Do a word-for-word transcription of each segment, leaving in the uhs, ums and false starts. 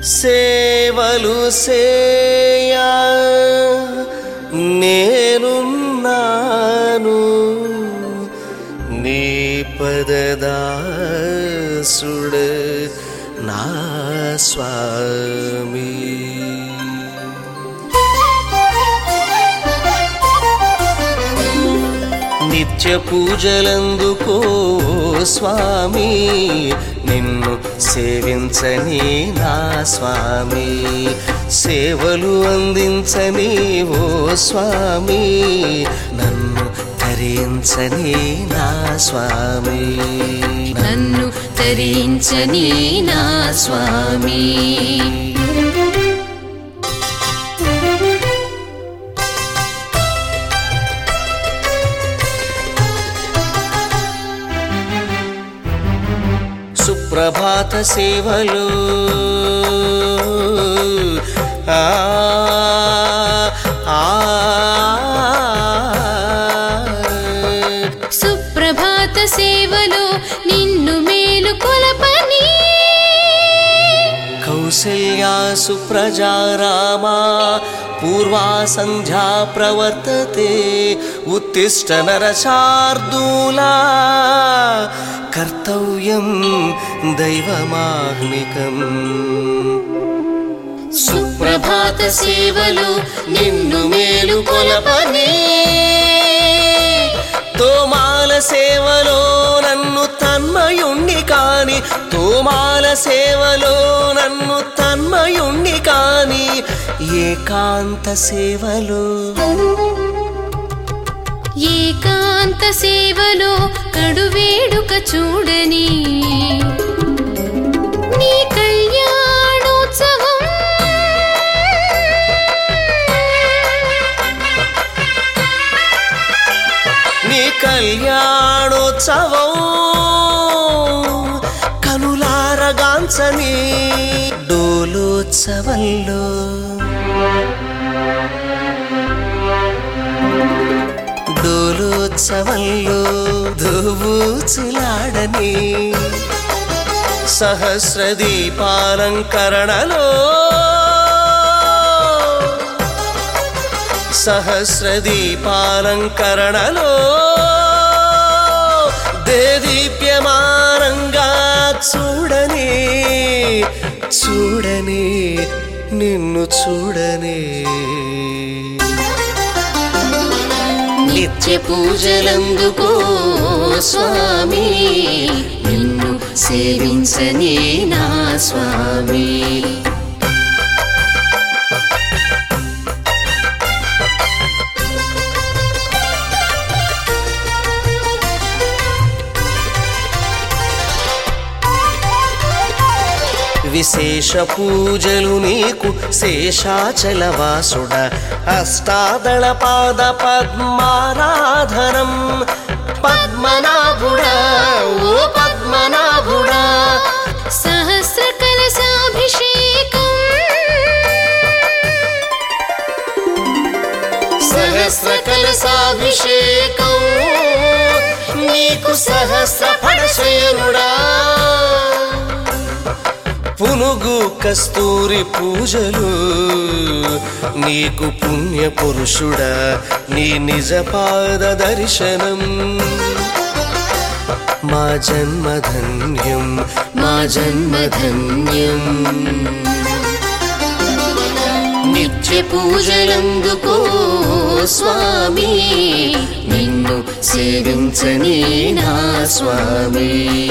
సేవలు సేయా నేనున్నాను నీ పదదాసుడ నా స్వామి. నిత్య పూజలందుకో స్వామి నిన్ను సేవించని నా స్వామి, సేవలు అందించని ఓ స్వామి నన్ను తరించని నా స్వామి, నన్ను తరించని నా స్వామి. సుప్రభాత సేవలు ఆ సుప్రభాత సేవలు నిన్ను మేలు కొలపని, కౌసల్యా సుప్రజా రామా పూర్వా సంధ్యా ప్రవర్తతే ఉత్తిష్ట నరశార్దూలా కర్తవ్యం దైవమాహ్నికం. సుప్రభాత సేవలు నిన్ను మేలు కొలపని, తోమాల సేవలో నన్ను తన్మయుణ్ణి కాని, తోమాల సేవలో నన్ను తన్మయుణ్ణి కాని, ఏకాంత సేవలో ఏకాంత సేవలో కడువేడుక చూడని, నీ కళ్యాణోత్సవం నీ కళ్యాణోత్సవం కనులారగాంచని, డోలోత్సవంలో డోలోత్సవంలో ధూబూచులాడని, సహస్ర దీపాలంకరణలో సహస్ర దీపాలంకరణలో దేదీప్యమానంగా చూడని చూడని నిన్ను చూడని. నిత్య పూజలందుకో స్వామి నిన్ను సేవించని నా స్వామి. విశేష పూజలు నీకు శేషాచలవాసుడ, అష్టాదళ పాద పద్మారాధనం పద్మనాభుడా ఓ పద్మనాభుడా. సహస్ర కలశాభిషేకం సహస్ర కలశాభిషేకం నీకు సహస్ర ఫణశయనుడా. పునుగు కస్తూరి పూజలు నీకు పుణ్య పురుషుడా, నీ నిజ పాద దర్శనం మా జన్మధన్యం మా జన్మధన్యం. నిత్య పూజలందుకో స్వామి నిన్ను సేవించని నా స్వామి.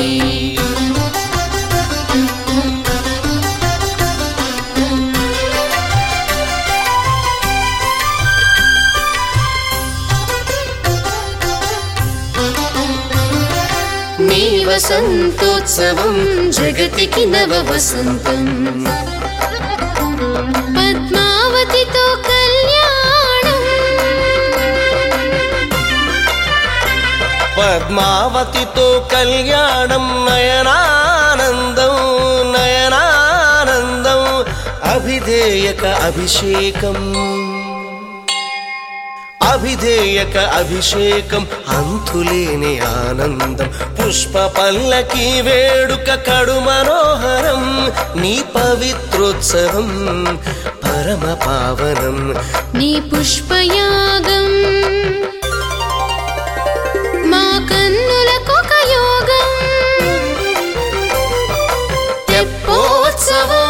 నీ వసంతోత్సవం జగతికి నవ వసంతం, పద్మావతితో కళ్యాణం పద్మావతితో కళ్యాణం నయనానందం నయనానందం అభిధేయక అభిషేకం అభిధేయక అభిషేకం అంతులేని ఆనందం పుష్ప పల్లకి వేడుక కడు మనోహరం నీ పవిత్రోత్సవం పరమ పావనం నీ పుష్పయాగం మా కన్నులకొక యోగం తెప్పోత్సవం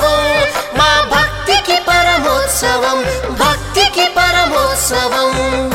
మా భక్తికి పరమోత్సవం భక్తికి పరమోత్సవం